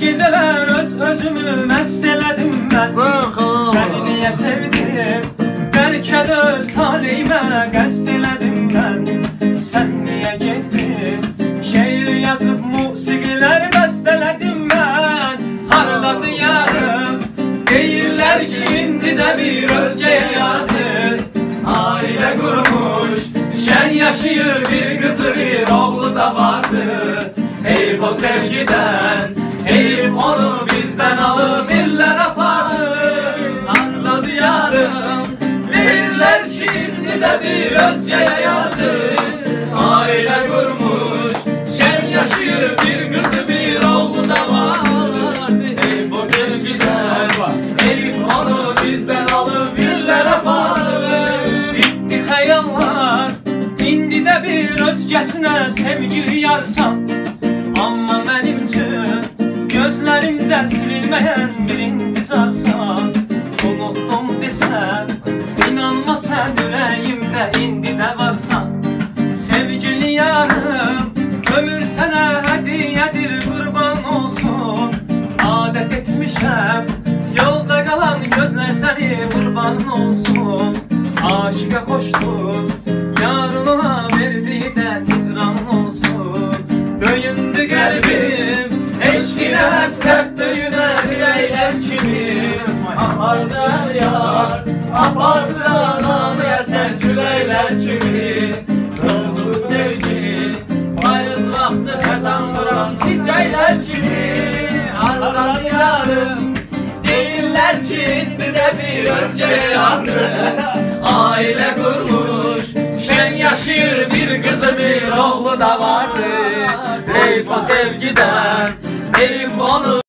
geceler özümü məst elədim mən. Səni niyə sevdim, bəlkə də öz taleyimə qəsd elədim mən. Sən niyə getdin, şeir yazıb musiqilər bəst elədim mən. Hardadır yarım, deyirlər ki, indi də bir özgəyə yadır. Ailə qurmuş, şən yaşayır, bir qızı bir oğlu da vardır. Heyf o sevgiden, heyf onu bizden alır, iller aparır. Anladı yarım, verirler ki indi de bir özgeye yardır. Aile kurmuş, şen yaşıyor, bir kızı bir oğlu da vardır. Heyf o sevgiden, heyf onu bizden alır, iller aparır. Bitti hayallar, indi de bir özgesine sevgili yarsan. Amma mənim üçün gözlərimdə silinməyən bir intizarsan. Unutdum desəm, inanma sən ürəyimdə indi də varsan. Sevgili yarım, ömür sənə hədiyyədir, qurban olsun. Adət etmişəm, yolda qalan gözlər səni qurban olsun. Aşıqa xoşdur, yarın ona verdiyi də tizranın olsun. Döyündü qəlbim, eşqinə həsrət döyünə ürəklər kimi. Apardı yar, apardı anamı əsən küləklər kimi. Zorlu sevgi, payız vaxtı xəzan vuran çiçəklər kimi. Aradan yarım, deyirlər ki, indi də bir özgəyə yardır. Ailə qurmuş, şən yaşayır, bir qızı bir oğlu da vardır. Heyf o sevgiden, heyf onu